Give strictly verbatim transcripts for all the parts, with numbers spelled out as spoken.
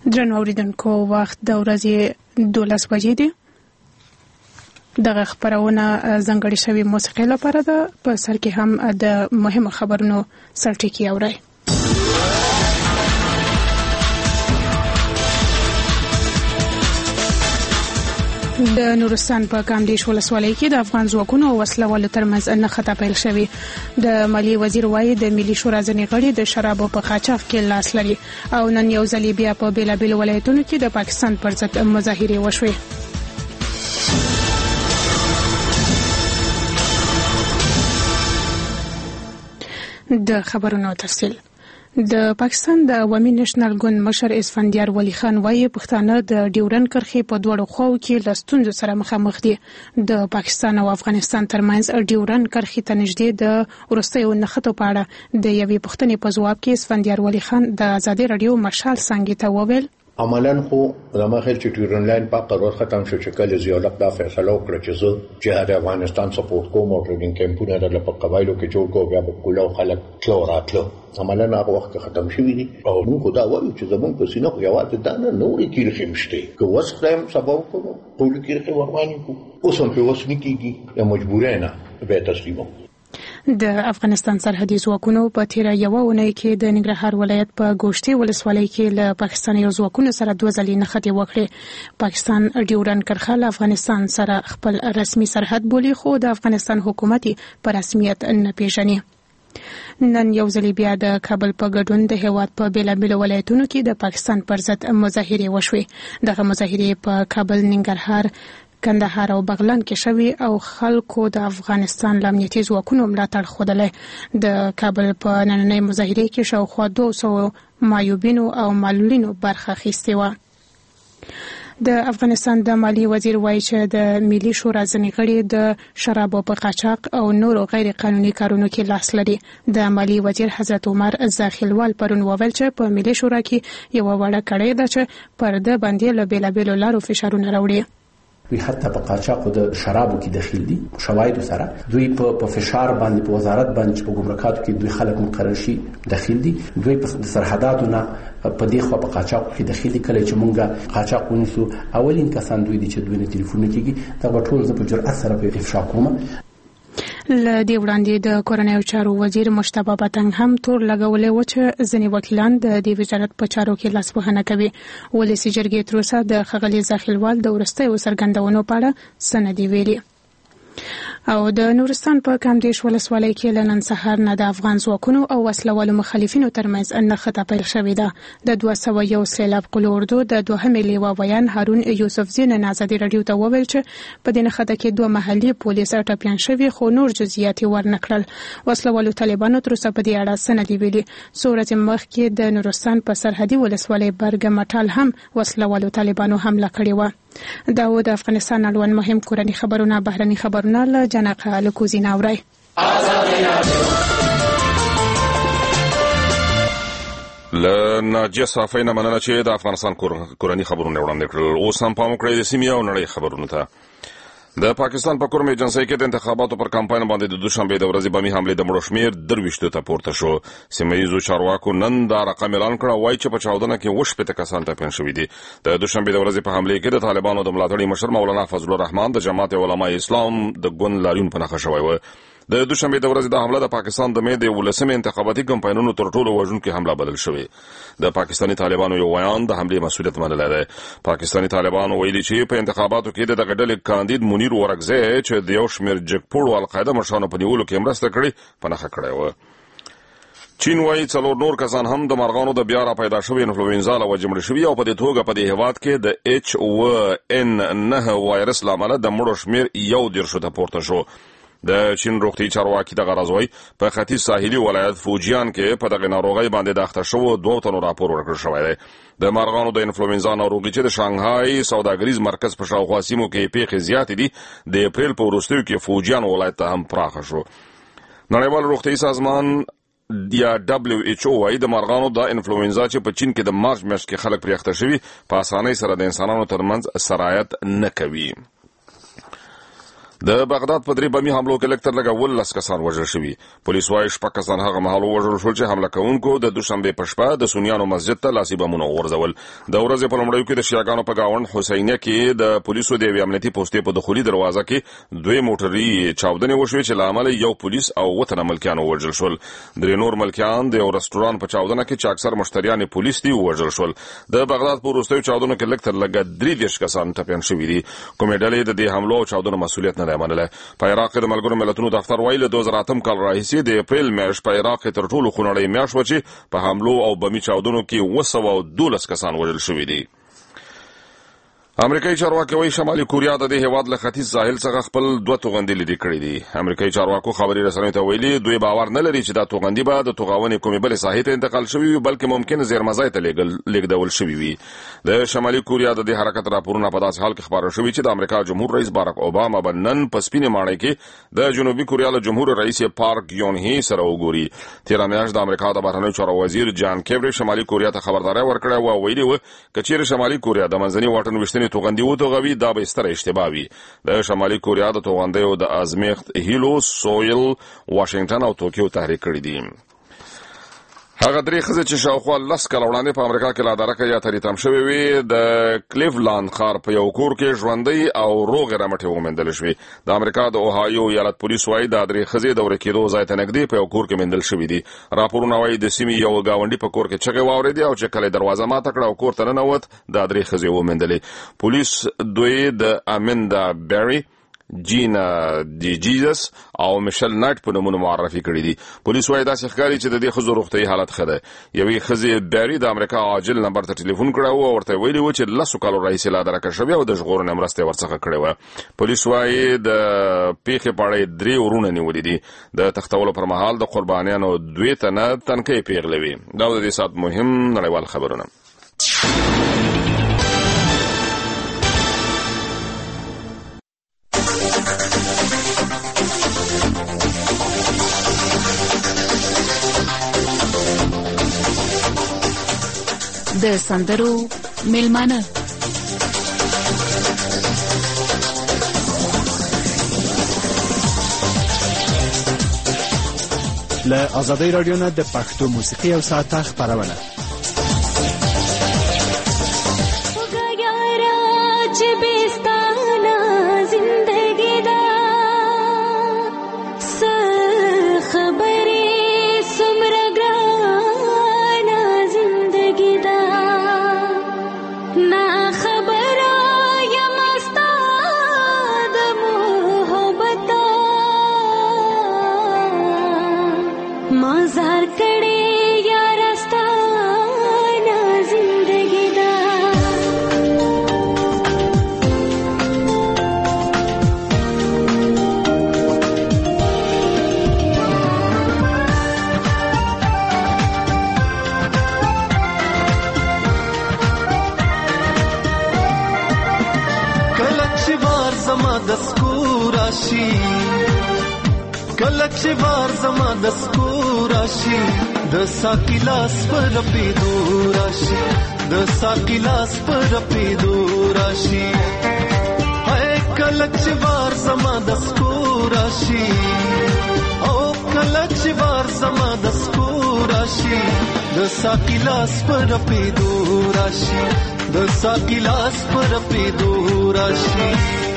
درنو اوریدونکو وخت د ورځې دولس بجې دی. دغه خبرونه ځانګړې شوې موسیقي لپاره ده. په سر کې هم د مهمو خبرونو سرټکی اورئ. د نورستان په کامدیش ولسوالۍ کې د افغان ځواکونو او وسله والو ترمنځ نښته پیل شوې. د مالیې وزیر وایي د ملي شورا ځینې غړي د شرابو په قاچاق کې لاس لري او نن یو ځل بیا په بېلابېلو ولایتونو کې د پاکستان پر ضد مظاهرې وشوې. د خبرونو تفصیل. د پاکستان د عوامي نېشنل ګوند مشر اسفندیار ولی خان وایي پښتانه د ډیورن کرښې په دوړو خواو کې له ستونزو سره مخامخ دي. د پاکستان او افغانستان ترمنځ ډیورن کرښې ته نږدې د وروستیو نښتو په اړه د یوې پوښتنې په ځواب کې اسفندیار ولی خان د ازادي رادیو مشال څنګه ته وویل عملاً خو زما خیال چې ډیورن لاین په قرار ختم شو چې کله زیالق دا فیصله وکړه چې زه جهاد افغانستان سپورټ کوم او ټریننګ کیمپونه د په قبایلو کې جوړ کوم بیا په کولو خلک تلو راتلو عملاً هغه وخت ختم شوی دي او موږ دا وایو چې زمونږ په سینه خو یوازې دا نه نورې کیرخې مشته که وس خدایم سبب کوو ټول کیرخې ورمانې کو اوس هم په وس نه کیږي یا مجبورې نه به تسلیمو. د افغانستان سرحدي ځواکونو په تیره یوه اونۍ کې د ننګرهار ولایت په ګوشتي ولسوالۍ کې له پاکستاني ځواکونو سره دوه ځلې نښتې وکړې. پاکستان ډیورن کرښه له افغانستان سره خپل رسمي سرحد بولي خو د افغانستان حکومت په رسمیت نه پیژني. نن یو ځل بیا د کابل په ګډون د هیواد په بیلابیلو ولایتونو کې د پاکستان پر ضد مظاهرې وشوې. دغه مظاهرې په کابل، ننګرهار، کندهار او بغلان کې شوي او خلکو د افغانستان له امنیتي ځواکونو ملاتړ ښودلی. د کابل په نننۍ مظاهرې کې شاوخوا دوه سوه معیوبینو او معلولینو برخه اخیستې وه. د افغانستان د مالیې وزیر وایي چې د ملي شورا ځینې غړي د شرابو په قاچاق او نورو غیر قانوني کارونو کې لاس لري. د مالیې وزیر حضرت عمر زاخیلوال پرون وویل چې په ملي شورا کې یوه وړه کړۍ ده چې پر ده باندې له بېلابېلو لارو فشارونه راوړي. دوی حتی په قاچاقو د شرابو کې دخیل دي شواهدو سره دوی په فشار باندې په وزارت باندې په ګمرکاتو کې دوی خلک مقرر شي دخیل دي. دوی په سرحداتو نه په دې خوا په قاچاقو کې دخیل دي. کله چې مونږه قاچاق ونیسو اولین کسان دوی دي چې دوی نه ټلیفون کېږي دا ټول زه په جرأت سره په افشا کوم. له دې وړاندې د کورنیو چارو وزیر مشتبه پتنګ هم تور لګولې و چې ځینې وکیلان د دې وزارت په چارو کې لاسوهنه کوي. ولسي جرګې تر اوسه د ښاغلي زاخیلوال د وروستیو څرګندونو په اړه څه نه دي ویلي. او د نورستان په کامدیش ولسوالۍ کې له نن سهار نه د افغان ځواکونو او وسلوالو مخالفینو ترمنځ نښته پیل شوې ده. د دوه سوه یو سیلاب قلو اردو د دوهمې لیوا ویان هارون یوسفزي نن ازادي رادیو ته وویل چې په دې نښته کې دوه محلي پولیس ټپیان شوي خو نور جزئیات یې ورنه کړل. وسلوالو طالبانو تر اوسه په دې اړه څه نه دي ویلي. څو ورځې مخکې د نورستان په سرحدي ولسوالۍ برګ مټال هم وسلوالو طالبانو حمله کړې وه. دا و د افغانستان اړوند مهم کورني خبرونه. بهرني خبرونه له جنقه لکوزینا اورئ. له ناجیه صافۍ نه مننه چې د افغانستان کورني خبرونه وړاندې کړل. اوس هم پام وکړئ د سیمې او نړۍ خبرونو ته. د پاکستان په کورم ایجنسۍ کې د انتخاباتو پر کمپاین باندې د دوشنبې د ورځې بمي حملې د مړو شمېر درویشتو ته پورته شو. سیمه ییزو چارواکو نن دا رقم اعلان کړ. وایي چې په چاودنه کې اووه شپېته کسان ټپیان شوي دي. د دوشنبې د ورځې په حملې کې د طالبانو د ملاتړي مشر مولانا فضل الرحمن د جماعت علماء اسلام د ګوند لاریون په نښه شوی و. د دوشنبې د ورځې د حمله د پاکستان د مې د ولسمې انتخاباتي کمپاینونو تر ټولو وژونکې حمله بلل شوې. د پاکستاني طالبانو یو ویان د حملې مسؤلیت منلی دی. پاکستاني طالبانو ویلي چې په انتخاباتو کې د دغه ډلې کاندید منیر ورکزی چې د یو شمېر جګپوړو القاعده مشرانو په نیولو کې مرسته کړې په نښه کړی و. چین وایي څلور نور کسان هم د مرغانو د بیا را پیدا شوې انفلوئنزا له وجې مړه شوي او په دې توګه په دې هېواد کې د ایچ اوه ان نهه وایرس له امله د مړو شمېر یو دېرشو ته پورته شو. د چین روغتیايي چارواکي دغه راز وایي په ختیځ ساحلي ولایت فوجیان کې په دغه ناروغۍ باندې د اخته شوو دوو تنو راپور ورکړل شوی دی. د مارغانو د انفلوئنزا ناروغي چې د شانګهای سوداګریز مرکز په شاوخوا سیمو کې پیښې زیاتې دي د اپریل په وروستیو کې فوجیان ولایت ته هم پراخه شو. نړیوال روغتیايي سازمان یا دبلیو ایچ او وايي د مارغانو د انفلوئنزا چې په چین کې د مارچ میاشت کې خلک پرې اخته شوي په اسانۍ سره د انسانانو ترمنځ سرایت نه کوي. د بغداد په درې بمي حملو کې لکتر لګا ولس کسان وژل شوي. پولیس وايي شپږ کسان هغه مهال وژل شول چې حمله کوونکو د دوشنبه په شپه د سنیانو مسجد ته لاسي بمونه ورزول. د ورځې په لومړیو کې د شیعاګانو په گاوند حسینیه کې د پولیسو د امنیتي پوسټې په دخولي دروازه کې دوی موټري چاودنې وشوې چې لامل یو پولیس او وطن ملکیان وژل شول. درې نور ملکیان د یو رستوران په چاودنه کې چې اکثر مشتریان پولیس دي وژل شول. د بغداد په وروستیو چاودنو کې لکتر لګا درې دیرش کسان ټپیان شوي دي. کومې ډلې د دې حملو او چاودنو مسؤلیت نه منله. په عراق کې د ملګرو ملتونو دفتر وایي له دوه زره اتم کال راهیسې د اپریل میاشت په عراق کې تر ټولو خونړۍ میاشت وه چې په حملو او بمي چاودنو کې اوه سوه او دولس کسان وژل شوي دي. امریکایي چارواکي وايي شمالي کوریا د دې هیواد له ختیځ ساحل څخه خپل دوه توغندي لري کړي دي. امریکایي چارواکو خبري رسنیو ته ویلي دوی باور نه لري چې دا توغندي به د توغاونې کومې بلې ساحې ته انتقال شوي وي بلکې ممکن زیرمځای ته لیږدول شوي وي. د شمالي کوریا د دې حرکت راپورونه په داسې حال کې خبره شوي چې د امریکا جمهور رئیس باراک اوباما به نن په سپینې ماڼۍ کې د جنوبي کوریا له جمهور رئیس پارک یون هي سره وګوري. تېره میاشت د امریکا د بهرنیو چارو وزیر جان کیبری شمالي کوریا ته خبرداری ورکړې وه او ویلي وه که چیرې شمالي کوریا د منځني واټن ویشتنې توغندي وتوغوي دا به ستره اشتباه وي. د شمالي کوریا د توغندیو د ازمیښت هیلو سویل واشنگټن او توکیو تحریک کړي دي. هغه درې ښځې چې شاوخوا لس کاله وړاندې په امریکا کې لا درکه یا تریتم شوې وې د کلیفلاند ښار په یو کور کې ژوندۍ او روغې رمټې وموندل شوې. د امریکا د اوهایو ایالت پولیس وایي دا درې ښځې د ورکېدو ځای ته نږدې په یو کور کې موندل شوي دي. راپورونه وایي د سیمې یو ګاونډي په کور کې چغې واورېدې او چې کله دروازه ماته کړه او کور ته ننوت دا درې ښځې وموندلې. پولیس دوی د امیندا بیري جینا دی جیزس او میشل نایټ په نومونو معرفي کړي دي. پولیس وايي داسې ښکاري چې د دې ښځو روغتیايي حالت ښه ده. یوې ښځې بیري د امریکا عاجل نمبر ته ټلیفون کړی و او ورته یې ویلي و چې لسو کالو راهیسې لا درکه شوې او د ژغورنې مرسته یې ورڅخه کړې وه. پولیس وايي د پیښې په اړه یې درې ورونه نیولي دي. د تښتولو پر مهال د قربانیانو دوی تنه تنکۍ پیغلې وې. دا د دې ساعت مهم نړیوال خبرونه. د سندرو میلمانه له آزادۍ رادیو نه د پښتو موسیقي او ساعته خپرونه. کلچ وار زما د سکور راشي د ساکلاس پر پیدو راشي د ساکلاس پر پیدو راشي هاي کلچ وار زما د سکور راشي او کلچ وار زما د سکور راشي د ساکلاس پر پیدو راشي د ساکلاس پر پیدو راشي.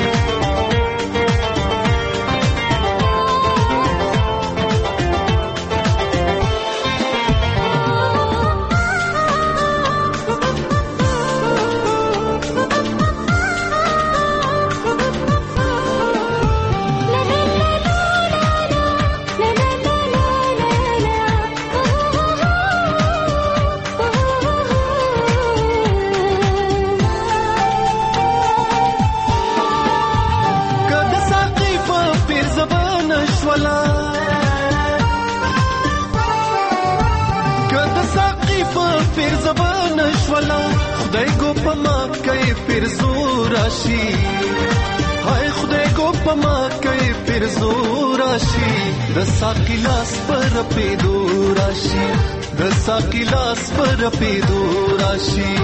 خدای کو پما کوي پیر زور راشي هاي خدای کو پما کوي پیر زور راشي د ساکلاس پر پیدو راشي د ساکلاس پر پیدو راشي.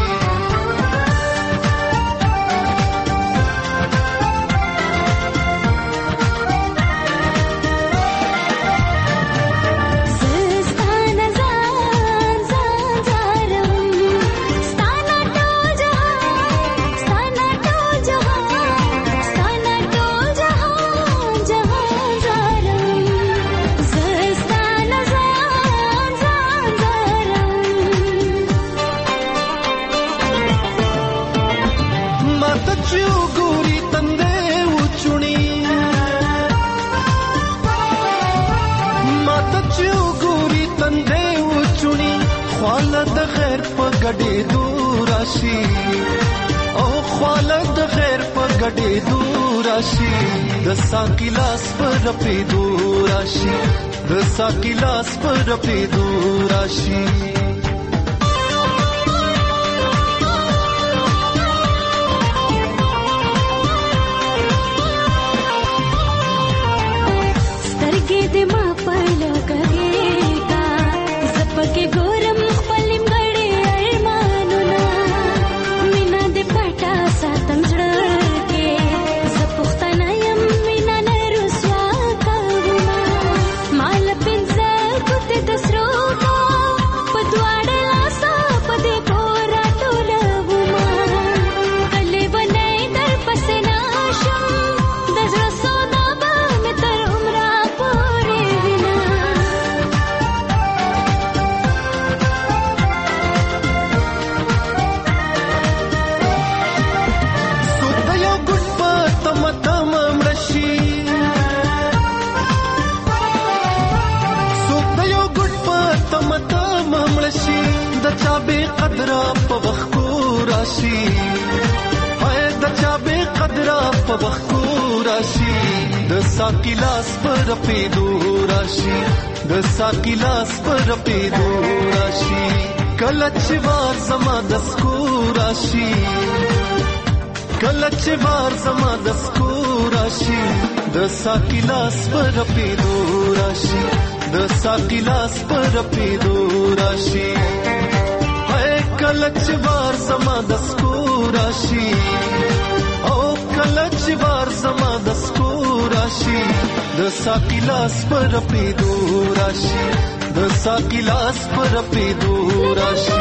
د خیر په ګډې دور راشي او خواله د خیر په ګډې دور راشي د ساقي لاس پر په دور راشي د ساقي لاس پر په دور راشي ساقي لاس پر په دور راشي د ساقي لاس پر په دور راشي کله چې وار زما د سکور راشي کله چې وار زما د سکور راشي د ساقي لاس پر په دور راشي د ساقي لاس پر په دور راشي کله چې وار زما د سکور راشي او کله چې وار زما د سکور راشي د ساقي لاس پر په دور راشي د ساقي لاس پر په دور راشي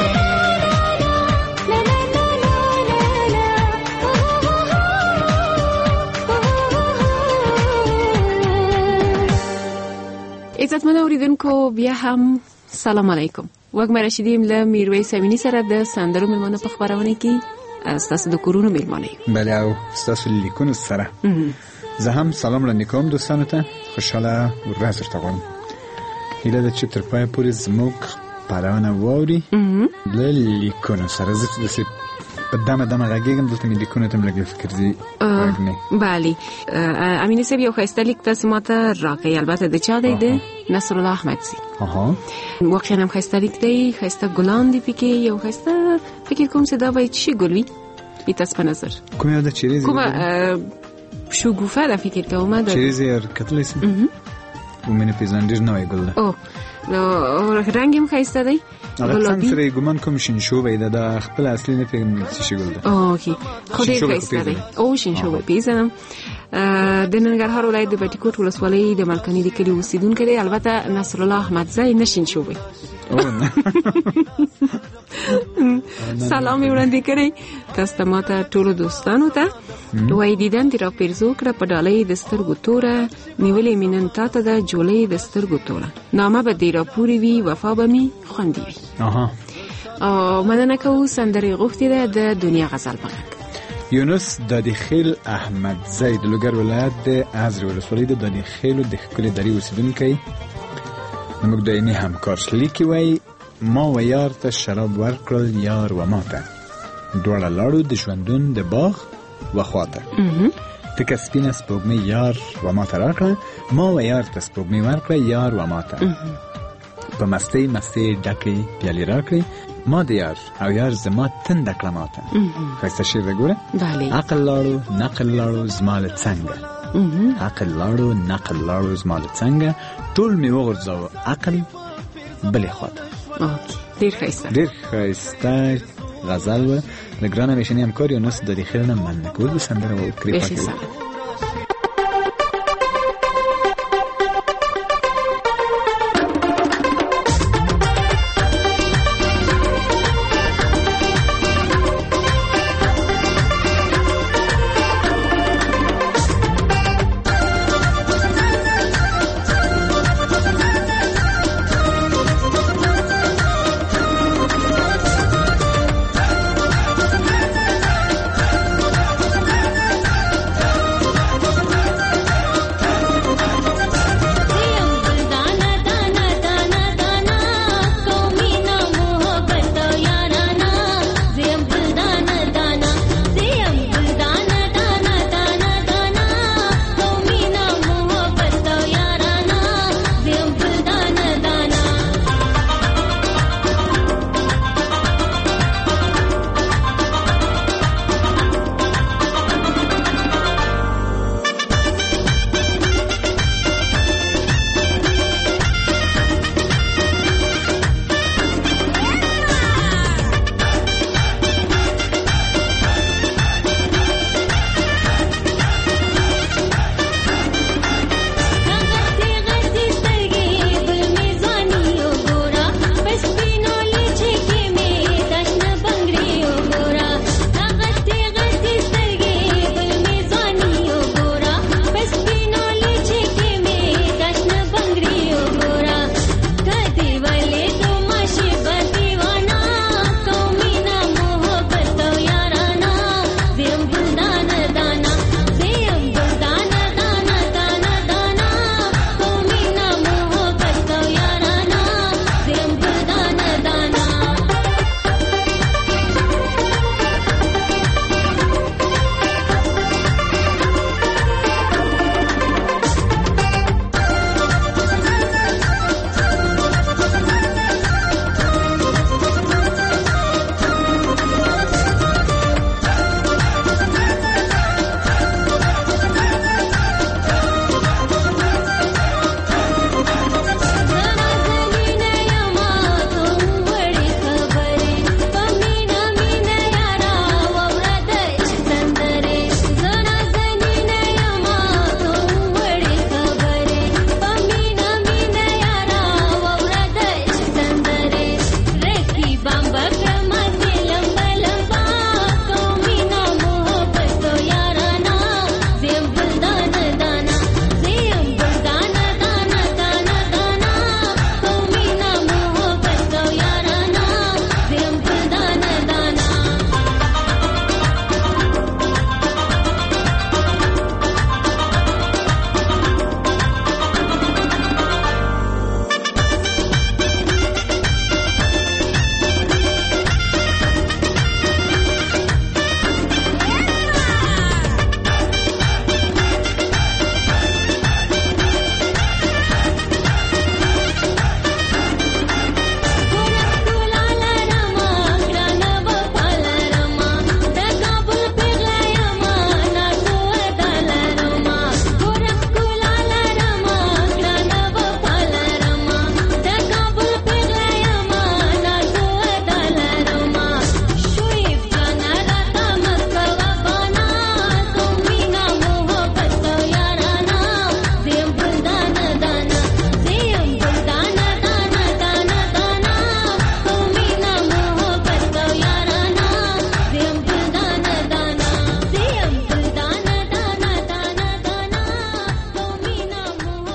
عزتمن اوریدونکو بیا هم سلام علیکم. وګم رشیدیم له میرویس امینی سره د سندرو ملمنه په خبرونه کې تاسو د کورونو ملمنه یو. بله او تاسو لیکونو سره زه هم سلام وړاندې کوم دوستانو ته. خوشاله ورځ درته غواړم. هیله ده چې تر پایه پورې زموږ خپرونه واوري له لیکونو سره. زه چې داسې په دمه دمه غږېږم دلته مې لیکونو ته م لږ فکر ځي وږمې. بله امیني صاحب یو ښایسته لیک تاسو ما ته راکوئ. البته د چا دی؟ د نصرالله احمدزي. واقعا هم ښایسته لیک دی. ښایسته ګلان دي پکې. یو ښایسته فکر کوم چې دا باید څه ګل وي بی تاسو په نظر؟ کوم یو د چیریزي؟ کومه شګوفه ده فکر کوم. چیریزي هر کتلی سي و مینه پیزن ډېر نوی ګل ده. او نو رنګ هم ښایسته دی. هغه څنګه سره ګمان کوم شینشوبی ده. د خپل اصلي نه پیژنم څه شي ګل ده. اوکې خو ډېر ښایسته دی. او شینشوبی پیژنم. د ننګرهار ولایت د بټي کوټ ولسوالۍ د ملکني د کلي اوسیدونکی دی. البته نصرالله احمدزی نه شینشوبی. سلام وړاندې کړئ تاسو ته ماته ټولو دوستانو ته. وای دیدن دی را پیرزو کړه په ډالۍ د سترګو توره نیولې مینن تا ته د جولۍ د سترګو توره نامه به دی را پوری وي وفا به می خوندي وي. اها او مننه کوو. سندرې غوښتې ده د دنیا غزل په غږ. یونس دادیخیل احمدزی د لوګر ولایت د ازرې ولسوالۍ د دادیخیلو د ښکلې درې اوسیدونکی زموږ دایمي همکار. لیکي وایي ما و یار ته شراب ورکړل یار و ما ته دواړه لاړو د ژوندون د باغ و خواته تکه سپینه سپوږمۍ یار و ما ته راکړه ما و یار ته سپوږمۍ ورکړه یار و ما ته په مستۍ مستۍ ډکې پیالې راکړې ما د یار او یار زما تنده کړه ما ته. ښایسته شعر ده ګوره. عقل لاړو نقل لاړو زما له څنګه عقل لاړو نقل لاړو زما له څنګه ټول مې وغورځاوه عقل بلې خواته. ډېر ښایسته ډېر ښایسته غزل و. د ګرانه میشنې همکار یونس دادیخیل نه مننه کوو. د سندره وکړې پکې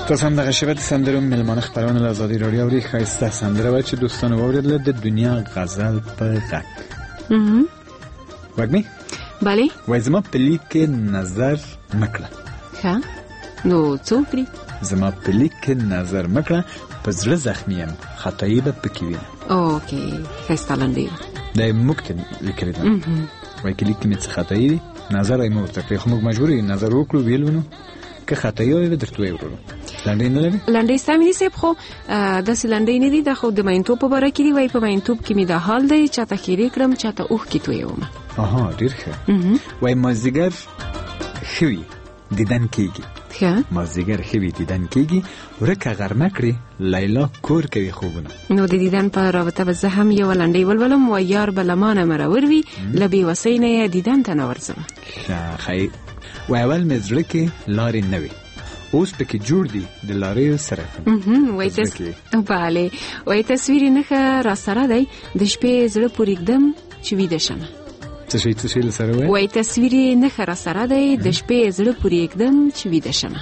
تاسو هم دغه شبت سندرو ملمانه خبرونه له آزادي رادیو اوري خایسته سندره و چې دوستانو واوریدل د دنیا غزل په غږ. اها وګمی بله وای زما په لیک کې نظر مکړه. ها نو څوک دی؟ زما په لیک کې نظر مکړه، په زړه زخمی یم، خطایی به پکې وینم. اوکې خایسته لنډی دا مکتب لیکلی ده. وای کې لیک کې مې څه خطایی دی، نظر یې مو ورته کړی، خو موږ مجبور یو نظر وکړو ویلو نو که خطایی وي درته ویورو. لنډی نه لري؟ لنډی سمې دي صاحب، خو داسې لنډی نه دي، دا خو د ماینتوب په باره کې دی. وای په ماینتوب کې مې دا حال دی، چاته خیرې کړم چاته اوښ کې تویومه. اها ډېر ښه. وای مازدیګر ښه وي دیدن کېږي. ښه مازدیګر ښه وي دیدن کېږي، ورکه غرمه کړې لیلا کور کوي خوبونه. نو د دیدن په رابطه به زه هم یو لنډی ولولم. وای یار به له مانه مرور وي، له بېوسۍ نه یې دیدن ته نه ورځم. ښه ښه. وای اول مې زړه کې لارې نه وي، اوس پکې جوړ دي د لارې سره. وای تس بله وای تصویر نخه را سره دی، د شپې زړه پورې کدم چې ویده شمه. څه شي څه شي سره وای؟ وای تصویر نخه را سره دی، د شپې زړه پورې کدم چې ویده شمه.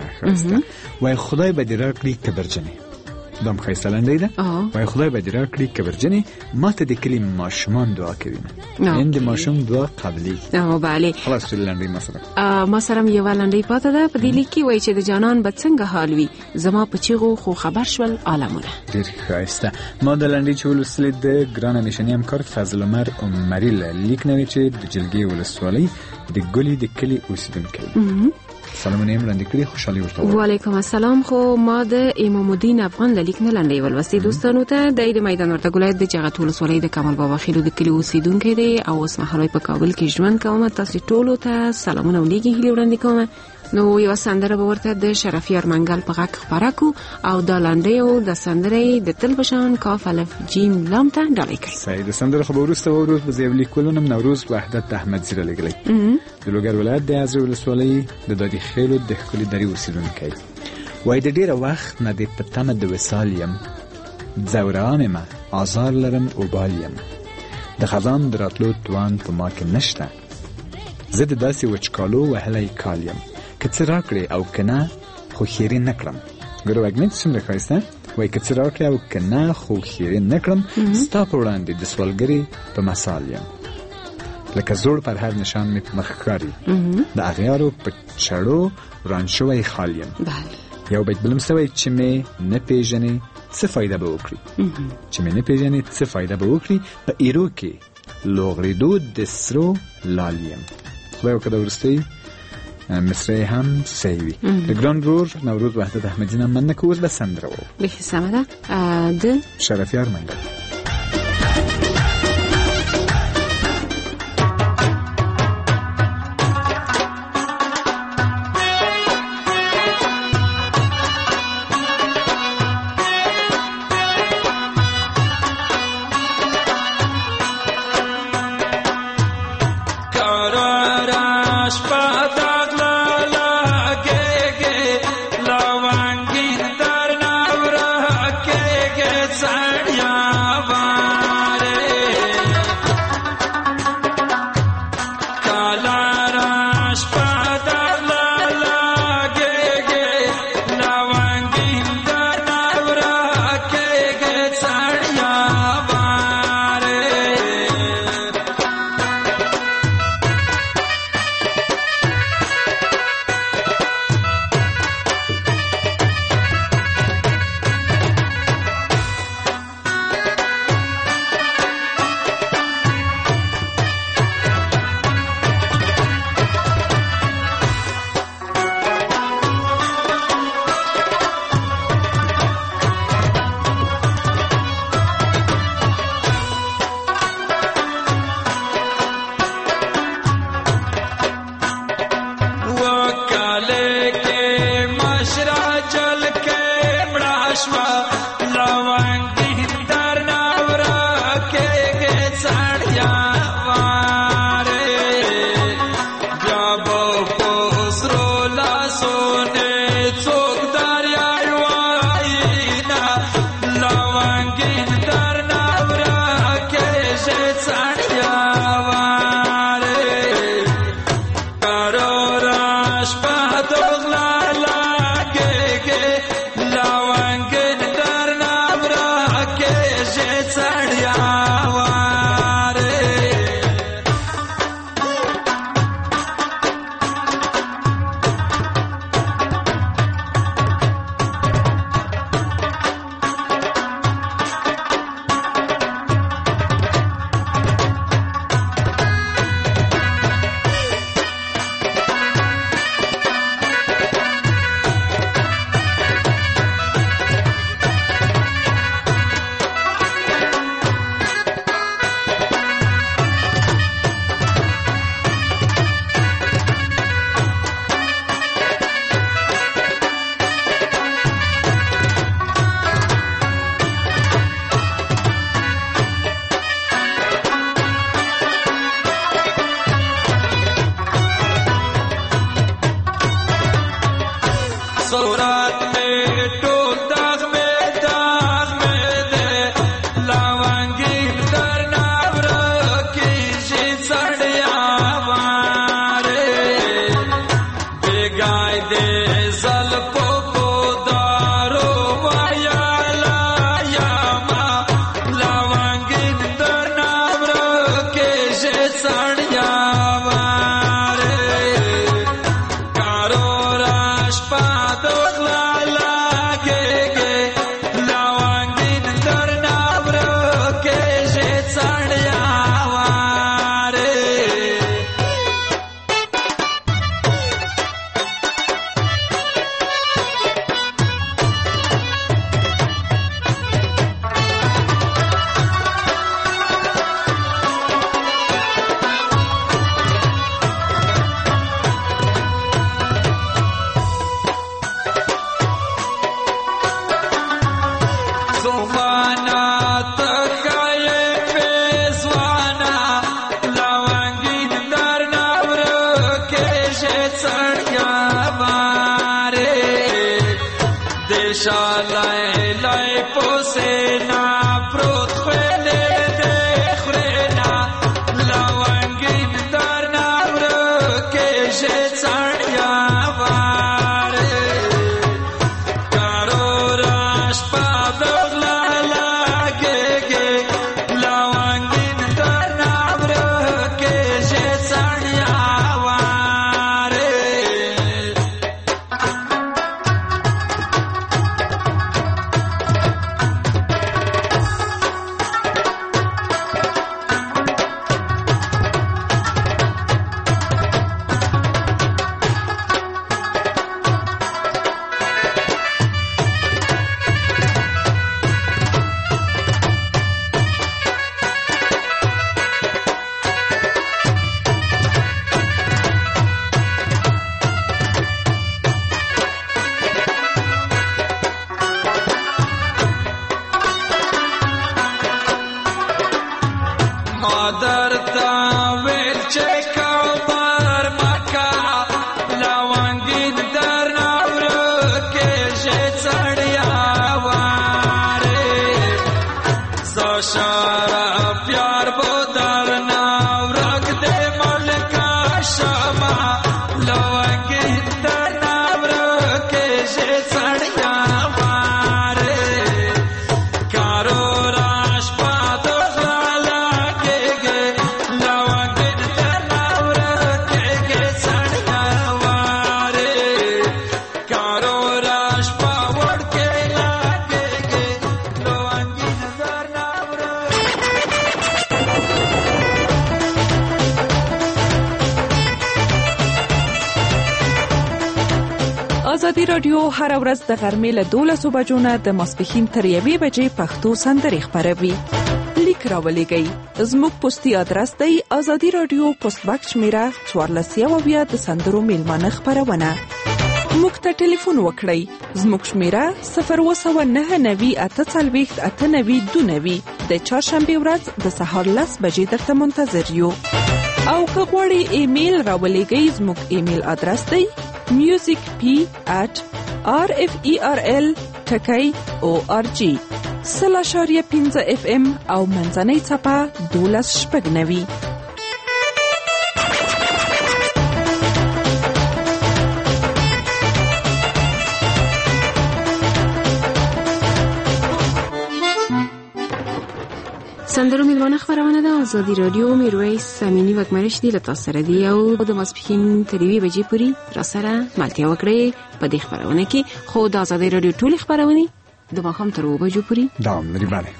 ښه. وای خدای به دې راکړي کبرجنې. دم خایسته لنډی ده. وای خدای به دې راکړي کبرجنې، ما ته د کلي ماشومان دعا کوي. این د ماشوم دعا قبلېږي. او بله خلاص لنډی مثلا ما سره یو لنډی پاتې ده په دې لیک کې. وای چې د جانان به څنګه حال وي، زما په چیغو خو خبر شول عالمونه. ډېر ښایسته. ما د لنډی چې ولوستلې د ګرانه نشاني همکار فضل عمر عمري له لیک نه چې د جلګې ولسوالۍ د ګلي د کلي اوسیدونکی. سلامونه یې وړاندې کړي، خوشحالي ورته وایي. وعلیکم السلام. خو ما د امام الدین افغان له لیک نه لنډی ولوستې دوستانو ته. د میدان ورته ولایت د جغتو ولسوالۍ د کمال بابا خیلو د کلي اوسیدونکی دی او اوس مهال په کابل کې ژوند کوم. تاسو ټولو ته سلامونه ولیږي هیله وړاندې کوم. نو یو سندره به ورته د شرفیار منګل په غږ خبره کو او دا لنډی او د سندرې د تل بشان کاف الف جیم لام ته ډالۍ کړي. صحیح. د سندره خو وروسته وروز به زیب لیکولونم نوروز وحدت احمد زیره لګلې د لوګر ولایت د ازر ولسوالۍ د دادی خیلو د خپل درې اوسیدونکی. وای د ډیره وخت نه د پتمه د وصال یم، زورام ما آزار لرم او بال یم، د خزان دراتلو توان په ما کې نشته، زه د داسې وچکالو وهلی کال یم، که څه راکړې او که نه خو خیرې نه کړم. ګوره وږمې څومره ښایسته. وای که څه راکړې او که نه خو خیرې نه کړم، ستا په وړاندې د سوالګرې په مثال یم، لکه زوړ پر هر نشان مې په مخ ښکاري، د اغیارو په چړو وران شوی خال یم. یو بیت بلم سوی چې مې نه پیژنې څه فایده به وکړي، چې مې نه پیژنې څه فایده به وکړي، په ایرو کې لوغړېدو د سرو لال یم. خدای وکړه د وروستۍ مصرعې هم صحیح وي. د ګران رور نوروز وحدت احمدزي نه مننه که اوس به سندره وو بیخي سمه ده د شرفیار منګل. Ashpa dogla la ge ge مادر تا ویل چې کوبر مکا لونګین در نور کې شه څړیا واره زو شارا پیار بودر نور دې ملکا شما لونګین در نور کې شه څړیا واره کارو راش پات ازادي رادیو هر ورځ د غرمې له دولسو بجو نه د ماسپښین تر یوې بجې پښتو سندرې خپروي. لیک راولېږئ. زموږ پوسټي ادرس دی ازادي رادیو پوسټ باکس شمیره څوارلس یو اویا د سندرو میلمانه خپرونه. موږ ته ټلیفون وکړئ. زموږ شمیره صفر اووه سوه نهه نوي اته څلوېښت اته نوي دوه نوي. د چهارشنبې ورځ د سهار لس بجې درته منتظر یو. او که غواړئ ایمیل راولېږئ زموږ ایمیل ادرس دی music p at r f e r l ټکی او ار جی سلا شاریه پنځه اف ام او منځنۍ څپه دولس شپږ نوي. سندرو میلمانه خبرونه ده ازادي رادیو. میرویس امینی وکمرش دی له تاسو سره دی او د ماسپښین تر یوې بجې پورې را سره ملتیا وکړئ په دې خبرونه کې. خو د ازادي رادیو ټولې خبرونه د ماښام تر اوه بجو پورې دوام لري. بله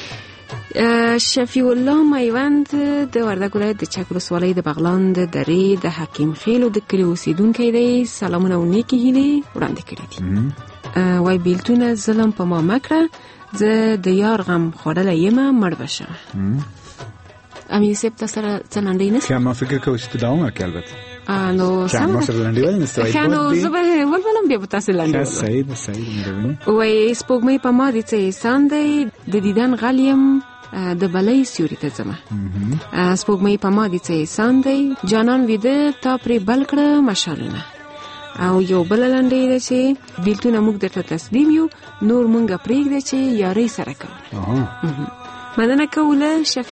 شفیع الله میوند د وردګ ولایت د چک ولسوالۍ د بغلان د درې د حکیم خیلو د کلي اوسیدونکی دی. سلامونه او نیکې هیلې وړاندې کړې دي. وای بیلتونه ظلم په ما مکړه، زه د یار غم خوړلی یمه مړ به شمه. امین صاحب تا سره څه لنډۍ نشته؟ که ما فکر کوم چې ته دوام وکړې البته نو که ما سره لنډۍ ویل نشته ښه نو زه به ولولم بیا به تاسې لنډۍ ولولم. صحیح ده صحیح ده. وایي سپوږمۍ په ما دې څه احسان دی، د دیدن غل یم د بلۍ سیوري ته ځمه. سپوږمۍ په ما دې څه احسان دی، جانان ویده تا پرې بل کړه مشالونه. او یو بل لنډۍ ده چې بیلتونه موږ درته تسلیم یو، نور موږ پرېږده چې یارۍ سره کوو. مننه کوله شفیع